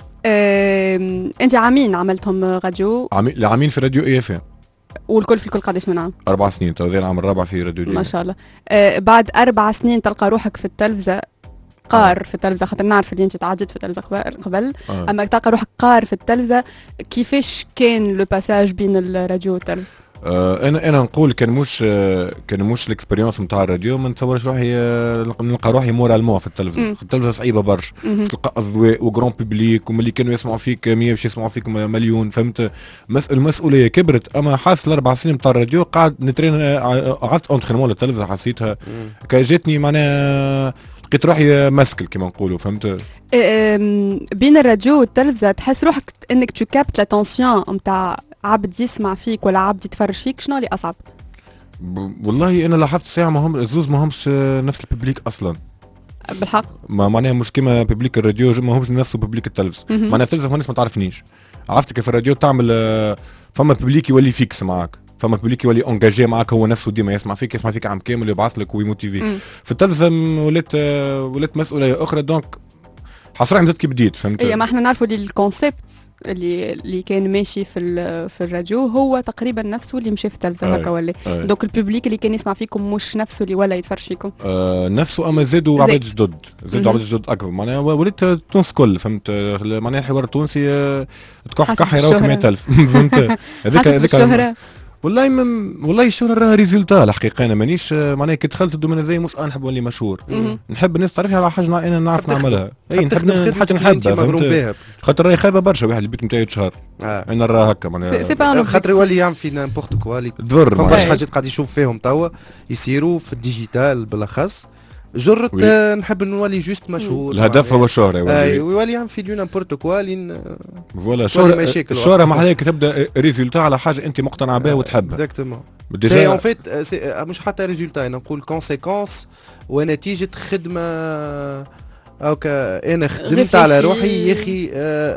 أنت عامين عملتهم راديو؟ عامين في راديو اي اف ام. والكل في الكل قداش من عام؟ 4 سنين تو العام الرابع في راديو دي. ما شاء الله. بعد 4 سنين تلقى روحك في التلفزة قار في التلفزة، خاطر نعرف اللي انت تعديت في التلفزة قبل اما تلقى روحك قار في التلفزة. كيفاش كان لو باساج بين الراديو والتلفزة؟ انا نقول كان مش الاكسبيريونس نتاع الراديو ما نتصورش روحي نلقى روحي مورالمون في التلفزه. التلفزه صعيبه برشا تلقى اضواء وجرون بوبليك وملي كانوا يسمعوا فيك 100 باش يسمعوا فيك مليون فهمت. المسؤوليه كبرت. اما حاصل 4 سنين نتاع الراديو قاعد نترين عرفت اونترينمون للتلفزه حسيتها جاتني معناها لقيت روحي مسكل كما نقولوا فهمت. بين الراديو والتلفزه تحس روحك انك تو كابت لاتونسيون نتاع عبد يسمع فيك ولا عبد يتفرج فيك؟ شنو اللي اصعب؟ والله انا لاحظت ساعه ما هم الزوز ما همش نفس الببليك اصلا بالحق. ما معناها مش كيما ببليك الراديو ما همش نفس ببليك التلفز. معناها التلفزه ما الناس ما تعرفنيش. عرفتك كيف الراديو تعمل فما ببليك يولي فيكس معاك، فما ببليك يولي اونجاجي معاك هو نفسه ديما يسمع فيك عام كامل ويبعث لك ويموتيفيك. في التلفزه ولات مسؤوليه اخرى دونك حصريا بدات كي بديت فهمت. اي ما احنا نعرفوا اللي الكونسيبت اللي كان ماشي في الراديو هو تقريبا نفسه اللي مشى في التلفزه هكا ولا دونك الببليك اللي كان يسمع فيكم مش نفسه اللي ولا يتفرج فيكم. نفسه اما زادوا عباد جدد عباد جدد اكبر معناها وليت تونس كل فهمت معناها الحوار التونسي تكح يراوك 100,000 فهمت. هذيك والله الشهرة راها ريزولتا الحقيقة. انا مانيش معناها كي دخلت الدومين هذايا مش انا نحب نولي مشهور. نحب الناس تعرفني على حاجة انا نعرف نعملها. اي نحب حاجة نحبها خاطر راهي خايبة برشا واحد البيت نتاعي يتشهر. انا راه هكا معناها خاطر يولي يعمل في نامبورت كوا تضر برشا حاجات قاعد يشوف فيهم توا يصيروا في الديجيتال بالاخص جرت نحب نولي جوست مشهور. الهدف هو الشهرة يولي يعمل في دو نامبورت كوا لين فوالا الشهرة ما عليك تبدا ريزولتا على حاجة انت مقتنع بها وتحبها. اكزاكتومون سي اون فيت مش حتى ريزولتا انا نقول كونسيكونس ونتيجة خدمة اوكا. انا خدمت على روحي يا اخي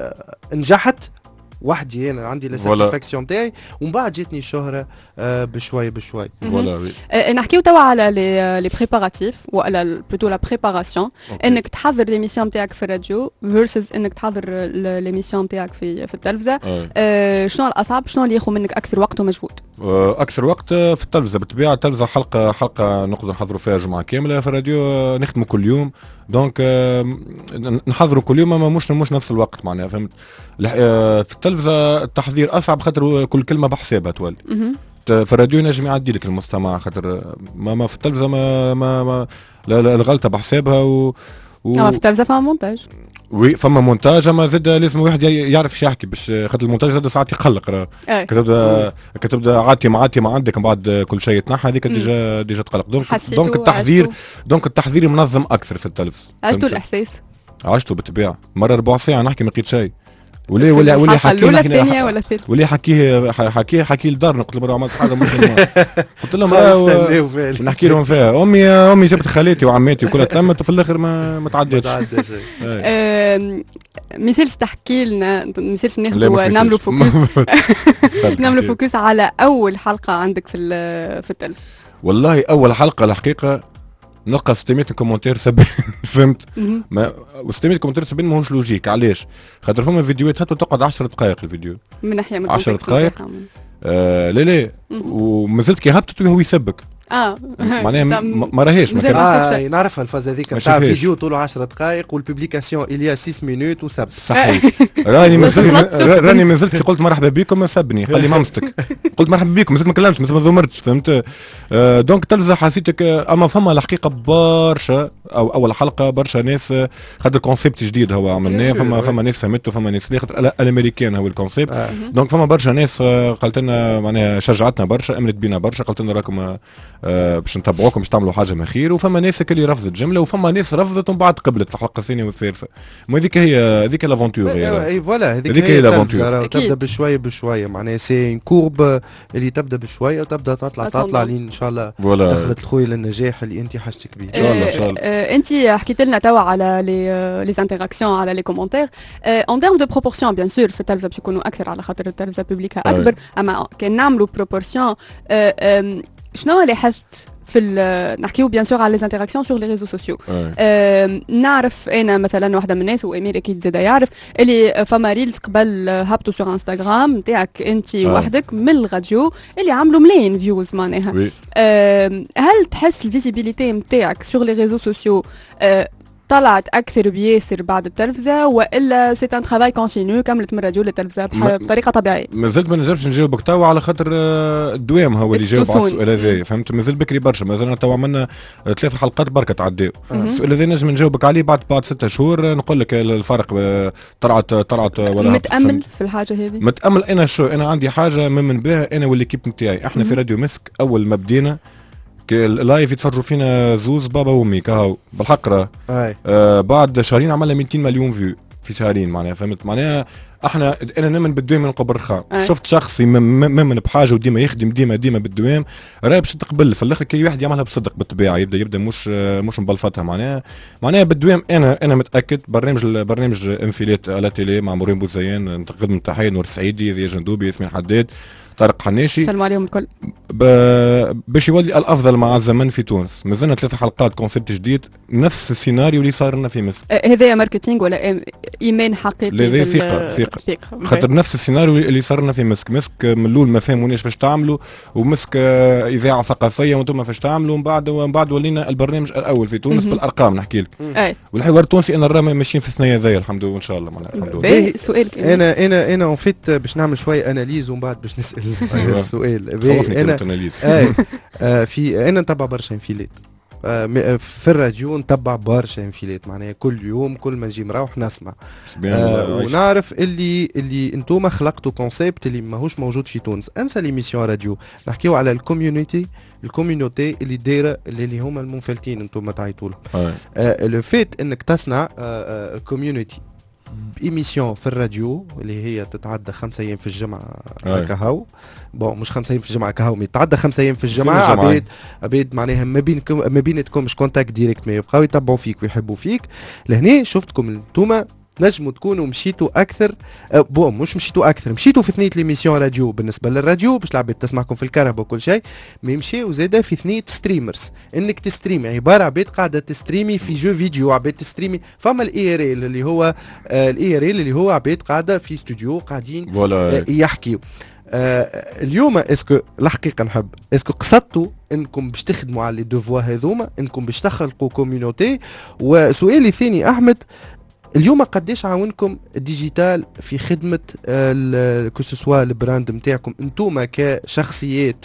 نجحت وحدي انا عندي الساتيسفاكسيون تاعي ومن بعد جاتني الشهره بشوي فوالا. نحكيو توا على لي بريباراتيف ولا بلوتو لا بريباراسيون انك تحضر ليميسيون تاعك في الراديو فيرسز انك تحضر ليميسيون تاعك في التلفزه. شنو الاصعب؟ شنو اللي ياخذ منك اكثر وقت ومجهود؟ اكثر وقت في التلفزه بالطبيعه. التلفزه حلقه نقدر نحضروا فيها جمعه كامله. في الراديو نخدموا كل يوم دونك نحضروا كل يوم اما مش نفس الوقت معناها فهمت. في التلفزه التحضير اصعب خاطر كل كلمه بحسابها تولي. في الراديو نجم يعدي لك المستمع خاطر ما في التلفزه ما لا الغلطه بحسابها في التلفزه فما مونتاج. فما مونتاج اما زاد لازم واحد يعرف ايش يحكي باش خاطر المونتاج زاد ساعات يقلق. كتبدا عاتي ما عندك من بعد كل شيء يتنحى هذيك ديجا تقلق. دونك التحضير منظم اكثر في التلفزه. عشتوا الاحساس؟ عشته بالطبيعه مرة 4 ساعة نحكي ما لقيت شيء. ولي حكي لدار قلت لهم عملت حاجه مش قلت لهم نحكي لهم فيها امي جابت خالاتي وعماتي وكلها تلمت وفي الاخر ما تعديتش. مثالش تحكي لنا مثالش نعملوا فوكس نعملوا فوكس على اول حلقه عندك في التلفزه. والله اول حلقه الحقيقه نلقى 600 كومنتير سبين فهمت. ما 600 كومنتير سبين ماهوش لوجيك. علاش؟ خاطر فما فيديوهات حتى تقعد 10 دقائق الفيديو من ناحيه 10 دقائق لا ومازلت كي هبطت وهو يسبك معناها ما راهيش نعرفها الفاز هذيك نتاع فيديو طوله 10 دقائق والبوبليكاسيون إليا 6 مينوت وسب. صحيح. راني مازلت كي قلت مرحبا بكم سبني قال لي مامستك قلت مرحبا بكم مازلت ما كلمتش مازلت ما ضمرتش فهمت. دونك تلفزة حسيتك اما فما الحقيقه برشا او اول حلقه برشا ناس خاطر كونسيبت جديد هو عملناه، فما ناس فهمته، فما ناس لا خاطر الامريكان هو الكونسيبت. دونك فما برشا ناس قالت لنا معناها شجعتنا برشا، امنت بينا برشا، قالت لنا راكم باش نتبعوكم باش تعملوا حاجه من خير. وفما ناس اللي رفضت جمله، وفما ناس رفضت ومن بعد قبلت في الحلقه الثانيه والثالثه. ما هذيك لافونتور. اي فوالا هذيك هي لافونتور، تبدا بشويه بشويه، معناها سي كورب اللي تبدا بشويه وتبدا تطلع لين ان شاء الله دخلت الخوي للنجاح اللي انت حاجتك به. ان شاء الله ان شاء الله. انت حكيت لنا توا على لي انتراكسيون، على لي كومونتير اون تيرم دو بروبورسيون. بيان سور في التلفزه باش يكونوا اكثر على خاطر التلفزه بوبليكها اكبر، اما كان نعملوا بروبورسيون شنو اللي حست في نحكيو بيان سور على لي انتراكسيون سور لي ريزو سوسيو. نعرف انا مثلا واحده من الناس وامير اكيد زاد يعرف اللي فما ريلز قبل هبطوا سور انستغرام نتاعك انت وحدك من الراديو اللي عملوا ملايين فيوز معناها. هل تحس الفيزيبيليتي نتاعك سور لي ريزو سوسيو طلعت اكثر بياسر بعد التلفزه، والا سي ان ترافاي كونتينيو كملت من الراديو للتلفزه بطريقه طبيعيه؟ مازلت ما نجمش نجاوبك توا على خاطر الدوام هو اللي جاوب على السؤال هذا، فهمت؟ مازال بكري برشا، مازال توا عملنا 3 حلقات بركه تعداو. السؤال هذا نجم نجاوبك عليه بعد 6 شهور، نقول لك الفرق طلعت ولا متامل في الحاجه هذه. متامل انا عندي حاجه من بها انا والليكيب نتاعي. احنا في راديو مسك اول ما بدينا اللايف يتفرجوا فينا زوز بابا وامي كهو بالحق. بعد شهرين عملنا 200 مليون فيو في شهرين معناها، فهمت؟ معناها انا نمن بالدوام من قبل رخام. شفت شخصي ممن بحاجه وديما يخدم ديما بالدوام، راهي باش تقبل في الاخر كي واحد يعملها بصدق بالطبيعه، يبدا مش مبلفطها معناها بالدوام. انا متاكد برنامج انفيلات على تيلي مع مريم بوزيان، نقدم تحيه نور السعيدي، ذي جندوبي، ياسمين حداد، طارق حناشي، سلام عليهم الكل، باش يولي الافضل مع الزمن في تونس. مازلنا 3 حلقات كونسيبت جديد، نفس السيناريو اللي صار لنا في مصر. هذايا ماركتينغ ولا ايمان حقيقي؟ لا ثقه خاطر نفس السيناريو اللي صار لنا في مسك من الاول ما فهموناش فاش تعملوا، ومسك اذاعه ثقافيه وانتم فاش تعملوا، ومن بعد ولينا البرنامج الاول في تونس بالارقام نحكي لك. والحوار التونسي انا راهم ماشيين في الثنايا ذايا الحمد لله، وان شاء الله معناها الحمد لله. سؤالك انا اون فيت باش نعمل شويه اناليز ومن بعد باش نسال السؤال. انا في انا نتبع برشا انفيلات في الراديو، نتبع برشا انفيلات معناها كل يوم كل ما نجي مروح نسمع. ونعرف اللي انتوما خلقتوا كونسيبت اللي ماهوش موجود في تونس. انسى ليميسيون راديو، نحكيو على الكوميونيتي اللي دايره اللي هما المنفلتين انتوما تعيطوا لهم. لو فيت انك تصنع كوميونيتي بإيميسيون في الراديو اللي هي تتعدى 5 أيام في الجمعة كهو، بون مش 5 أيام في الجمعة كهو، تتعدى 5 أيام في الجمعة. عبيد معناها ما بينكم مش كونتاكت ديريكت، ما يبقاو يتبعوا فيك ويحبوا فيك. لهنا شفتكم انتوما نجموا تكونوا مشيتوا اكثر، مش مشيتوا اكثر، مشيتوا في ثنيه ليميسيون راديو بالنسبه للراديو باش العباد تسمعكم في الكهرباء وكل شيء، ما يمشيوا زاده في ثنيه ستريمرز، انك تستريمي عباره عباد قاعده تستريمي في جو فيديو، عباد تستريمي. فما الاي ار ال اللي هو عباد قاعده في استوديو قاعدين يحكيوا. اليوم اسكو الحقيقه نحب اسكو قصدتوا انكم باش تخدموا على لي دوفوا هذوما، انكم باش تخلقوا كوميونيتي؟ وسؤالي الثاني احمد، اليوم قديش عاونكم الديجيتال في خدمه كوسوسوا البراند نتاعكم انتوما كشخصيات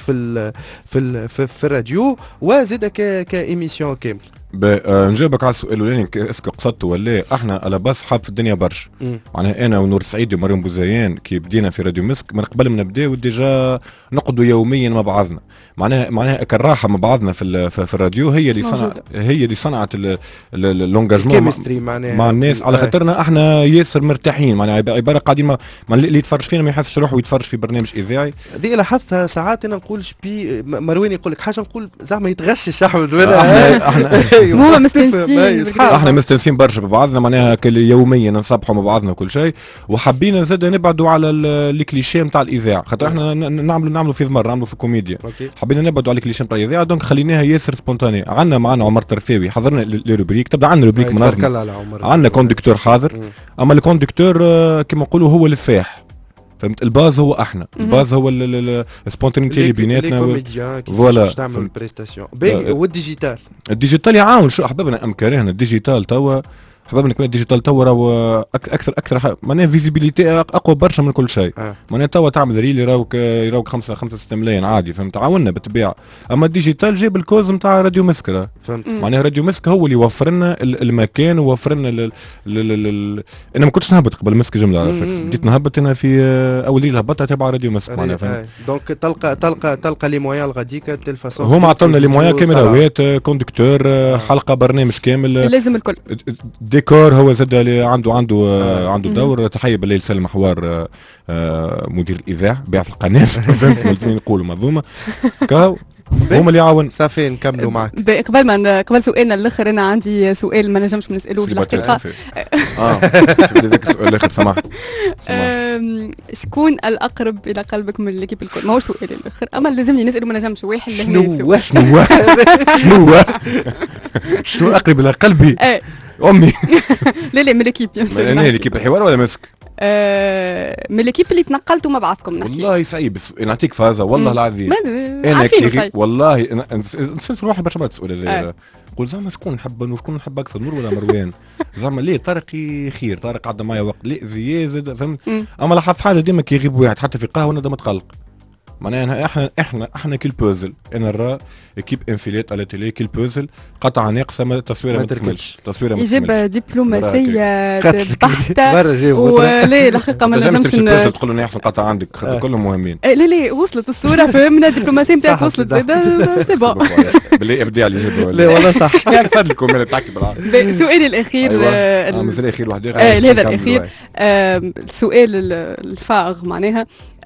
في الراديو وزاد كايميسيون كامل؟ نجاوبك على السؤال الاولاني اسكو قصدتوا ولا احنا على باس حاب في الدنيا برشا. معناها انا ونور السعيدي ومريم بوزيان كي بدينا في راديو مسك من قبل ما نبداو ديجا نقضوا يوميا مع بعضنا، معناها كالراحه مع بعضنا في الراديو هي اللي صنعت اللونجاجمون مع الناس، على خاطرنا احنا ياسر مرتاحين. معناها عباره قاعدين اللي يتفرج فينا ما يحسش روحه يتفرج في برنامج اذاعي. هذه لاحظتها ساعات انا نقول شبي مروان يقول لك حاجه نقول زعما يتغشش احمد ولا احنا هو مستنسين، احنا مستنسين برشا ببعضنا، معناها يوميا نصبحوا مع بعضنا وكل شيء. وحابين زاد نبعدوا على الكليشيه نتاع الاذاعه، خاطر احنا نعملوا في ضمر، نعملوا في كوميديا. حابين نبعدوا على الكليشيه نتاع الاذاعه، دونك خليناها ياسر سبونتاني. معنا عمر طرفاوي، حضرنا لي روبريك، تبدا عندنا روبريك منظم، عندنا كوندكتور حاضر، اما الكوندكتور كما نقولوا هو الفاح، فهمت؟ الباز هو احنا، الباز هو السبونتينيتي اللي بيناتنا. فوالا باش تعمل البريستاسيون. والديجيتال يعاون شو احبابنا ام كرهنا الديجيتال توا حبابنا كمان ديجيتال توا راهو اكثر معناها فيزيبيليتي اقوى برشا من كل شيء. معناها توا تعمل ريل يراوك 5-6 ملايين عادي، فهمت؟ عاونا بالطبيعه. اما الديجيتال جاب الكوز نتاع راديو مسك، فهمت؟ معناها راديو مسك هو اللي وفر لنا المكان ووفر لنا انا ما كنتش نهبط قبل مسك جمله على فكره، بديت نهبط انا في اول ليله هبطتها تبع راديو مسك معناها، فهمت؟ دونك تلقى لي مويان الغاديك تلفاسون هما عطونا لي مويان كاميراوات كوندكتور حلقه برنامج كامل لازم الكل ديكور هو زاد عنده دور. تحيه بالليل سلم حوار مدير الاذاعه بعث القناه فهمت لازم نقولوا منظومه كاو هما اللي يعاون. صافي نكملوا معك. قبل سؤالنا الاخر انا عندي سؤال ما نجمش نسالوه في الحقيقه. هذاك السؤال الاخر سمحت. شكون الاقرب الى قلبك من ليكيب الكل؟ ماهوش سؤالي الاخر اما لازمني نساله ما نجمش واحد شنو اقرب الى قلبي؟ امي. لا من ليكيب انا ليكيب الحوار ولا مسك؟ من ليكيب اللي تنقلتوا مع بعضكم نحكي. والله صعيب بس نعطيك فازه والله العظيم. انا كيف والله نسالت روحي برشا مرات السؤال قول زعما شكون نحب اكثر، نور ولا مروان؟ زعما ليه طارق خير، طارق عدى معايا وقت، ليه زياد زاد، فهمت؟ اما لاحظت حاجه ديما كي يغيب واحد حتى في قهوه نبدا متقلق. معناها احنا كل بوزل انا نرى اكيب انفيلات على تيلي كل بوزل قطعه ناقصه التصويره ما تكملش، تصويره ما تكملش. يجيب دبلوماسيه بحته ولا الحقيقه ما نجمش تقول له احسن قطعه عندك كلهم مهمين. لا وصلت الصوره فهمنا الدبلوماسيه نتاعك وصلت زاد سي بون. بالله ابداع اللي جابوه. لا والله صح. اكثر لكم انا تحكي بالعربي. سؤالي الاخير مازال الاخير واحد هذا الاخير السؤال الفائغ معناها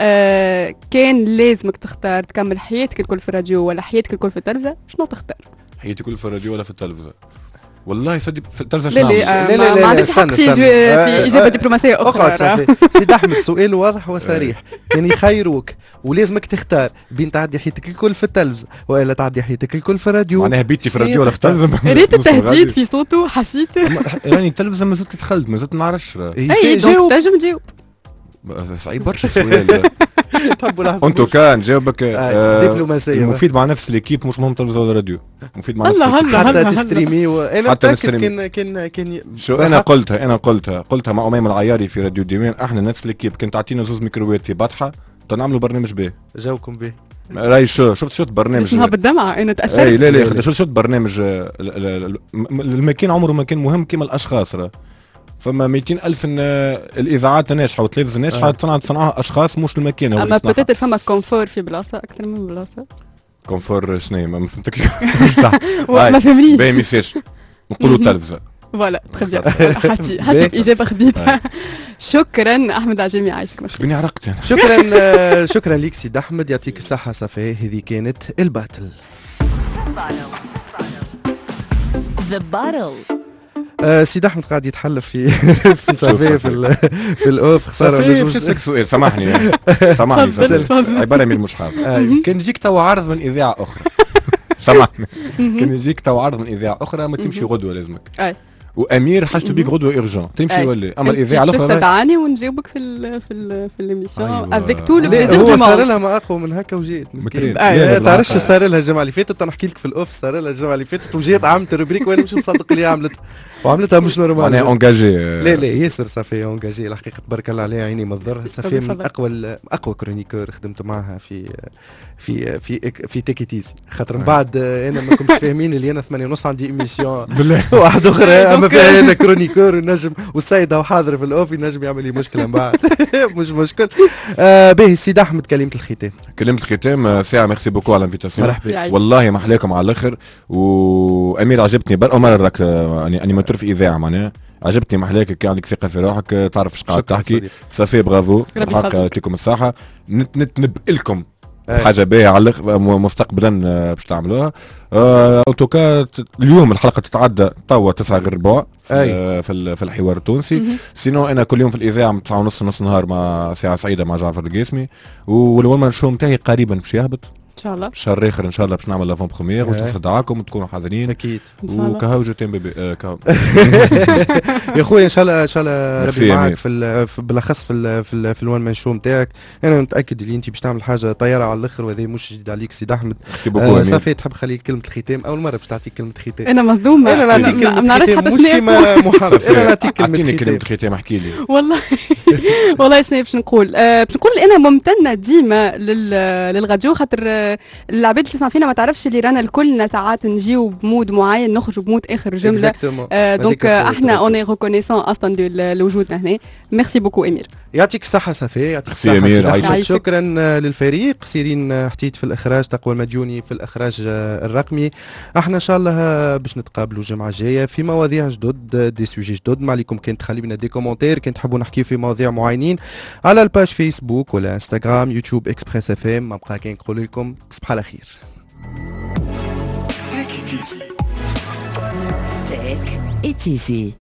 كان لازمك تختار تكمل حياتك الكل في الراديو ولا حياتك الكل في التلفزه، شنو تختار؟ حياتي الكل في الراديو ولا في التلفزه؟ والله صدق في التلفزه شنو لا ما عندكش حق في اجابه دبلوماسيه اخرى. سيدي احمد سؤال واضح وصريح، يعني يخيروك ولازمك تختار بين تعدي حياتك الكل في التلفزه والا تعدي حياتك الكل في الراديو. معناها بيتي في الراديو ولا في التلفزه؟ ريت التهديد في صوته حسيت يعني التلفزه ما زلت دخلت ما زلت نعرفش. اي تنجم تجاوب صعيب برشا السؤال. انتو كان جاوبك دبلوماسيه مفيد مع نفس ليكيب مش مهم تلفزيون ولا راديو، مفيد مع نفس حتى تستريمي انا متاكد كان شو انا قلتها مع اميمه العياري في راديو ديوان. احنا نفس ليكيب كنت تعطينا زوز ميكرووات في بطحه تنعملوا برنامج به جاوكم به. راي شفت برنامج اسمها بالدمعه انا تاثرت. اي لا شفت برنامج المكان عمره ما كان مهم كيما الاشخاص. فما 200,000 الاذاعات ناجحه والتلفزه ناجحه تصنعها اشخاص مش المكان. اما بتاتر فما كونفور في بلاصه اكثر من بلاصه. كونفور شنو ما فهمتكش. ما فهمنيش باهي ميساج نقولوا تلفزه فوالا تخي حاجتي اجابه خديتها. شكرا احمد عجيمي عايشك مش بني عرقت انا. شكرا ليك سيد احمد يعطيك الصحه. صافي هذه كانت الباتل. The Bottle. سيد احمد قاعد يتحلف في صافي في الاوف خساره. صافي باش نسالك سؤال سامحني عباره من المصحف. كان يجيك تو عرض من اذاعه اخرى سامحني كان يجيك تو عرض من اذاعه اخرى ما تمشي غدوه لازمك وامير حاجته بيك غدوه اورجون تمشي ولا اما الاذاعه الاخرى تستدعاني ونجاوبك في الاميسيون افيك تو لو بليزير هو صار لها ما اقوى من هكا وجيت مسكين. تعرفش صار لها الجمعه اللي فاتت نحكي لك في الاوف صار لها الجمعه اللي فاتت وجيت عملت روبريك وانا مش مصدق اللي عملتها وعملتها مش نورمال. انا اونجاجي لا ياسر صافي اونجاجي الحقيقه تبارك الله عليه عيني ما تضر. صافي من اقوى كرونيكور خدمت معها في تيكيتيزي خاطر من بعد انا ما كنتش فاهمين اللي انا 8:30 عندي ايميسيون واحد اخرى اما فيها انا كرونيكور ونجم والسيد هو حاضر في الاوف ينجم يعمل لي مشكله من بعد مش مشكل. باهي سيد احمد كلمه الختام ساعه ميرسي بوكو على الانفيتاسيون. مرحبا والله ما احلاكم على الاخر. وامير عجبتني برا مره راك يعني انيماتور في اذاعه معناها عجبتني محلاك كي عندك ثقه في روحك تعرف ايش قاعد تحكي. صافي برافو الحق يعطيكم الصحه. نتنبئ لكم حاجه باهيه على مستقبلا باش تعملوها. ان توكا اليوم الحلقه تتعدى توا 9 غير ربع في الحوار التونسي. سينو انا كل يوم في الاذاعه 9:30 نص نهار مع ساعه سعيده مع جعفر القاسمي والورمان شو نتاعي قريبا باش يهبط شاء الله الشهر الاخر ان شاء الله باش نعمل لافون بروميير ونستدعاكم وتكونوا حاضرين اكيد ان شاء الله. وكهو جو تيم بيبي كهو يا خويا ان شاء الله ان شاء الله ميرسي ربي يا معاك أمير. بالاخص في الوان مان شو نتاعك. انا متاكد اللي انت باش تعمل حاجه طياره على الاخر وهذا مش جديد عليك سيد احمد. ميرسي بوكو أمير. صافي تحب خلي كلمه الختام اول مره باش تعطيك كلمه ختام. انا مصدومه انا نعطيك ما نعرفش كلمه حتى ختام مش شنو كيما محمد انا نعطيك اعطيني كلمه كلمه ختام. ختام احكي لي. والله والله شنو باش نقول باش نقول انا ممتنه ديما للراديو خاطر العباد اللي تسمع فينا ما تعرفش اللي رانا الكلنا ساعات نجيو بمود معين نخرجوا بمود اخر جمله دونك احنا اوني ريكونيسون اصلا لوجودنا هنا. ميرسي بوكو امير. يعطيك الصحة صافي يعطيك ميرسي الصحة أمير، سيد أحمد. يعيشك. شكرا للفريق سيرين حتيت في الإخراج تقوى المديوني في الإخراج الرقمي. احنا إن شاء الله باش نتقابلوا الجمعة الجاية في مواضيع جدد دي سوجي جدد. ما عليكم كان تخلي لنا دي كومنتير كان تحبوا نحكيو في مواضيع معينين على الباج فيسبوك ولا انستغرام يوتيوب اكسبريس اف ام. ما بقى كان نقول لكم تصبح على خير. Take it easy.